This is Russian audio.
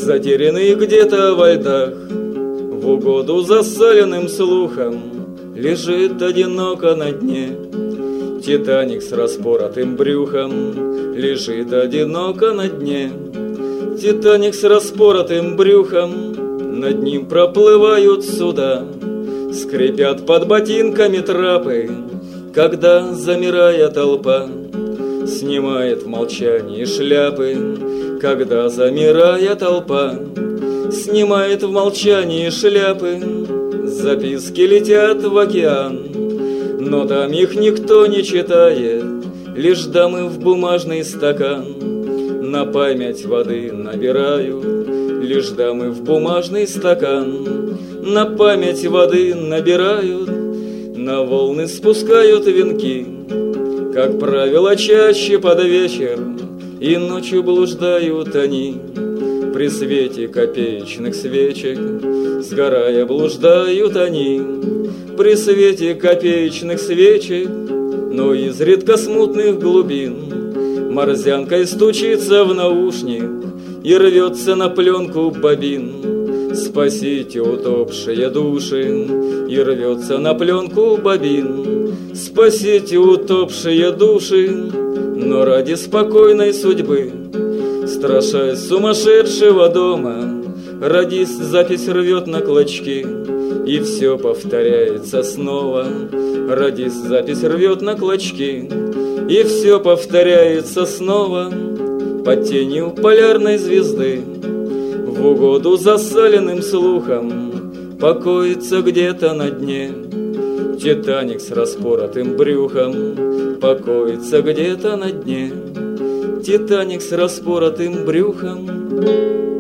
затерянный где-то во льдах, в угоду засаленным слухам, лежит одиноко на дне. Титаник с распоротым брюхом лежит одиноко на дне. Титаник с распоротым брюхом, над ним проплывают суда, скрипят под ботинками трапы, когда, замирая толпа, снимает в молчании шляпы, когда, замирая толпа, снимает в молчании шляпы. Записки летят в океан, но там их никто не читает, лишь дамы в бумажный стакан на память воды набирают, лишь дамы в бумажный стакан на память воды набирают. На волны спускают венки, как правило, чаще под вечер, и ночью блуждают они при свете копеечных свечек. Сгорая, блуждают они при свете копеечных свечек, но изредка смутных глубин морзянкой стучится в наушник и рвется на пленку бобин. Спасите утопшие души, и рвется на пленку бобин. Спасите утопшие души, но ради спокойной судьбы, страшась сумасшедшего дома, радист запись рвет на клочки, и все повторяется снова. Радист запись рвет на клочки, и все повторяется снова. Под тенью полярной звезды, в угоду засаленным слухам, покоится где-то на дне Титаник с распоротым брюхом, покоится где-то на дне Титаник с распоротым брюхом.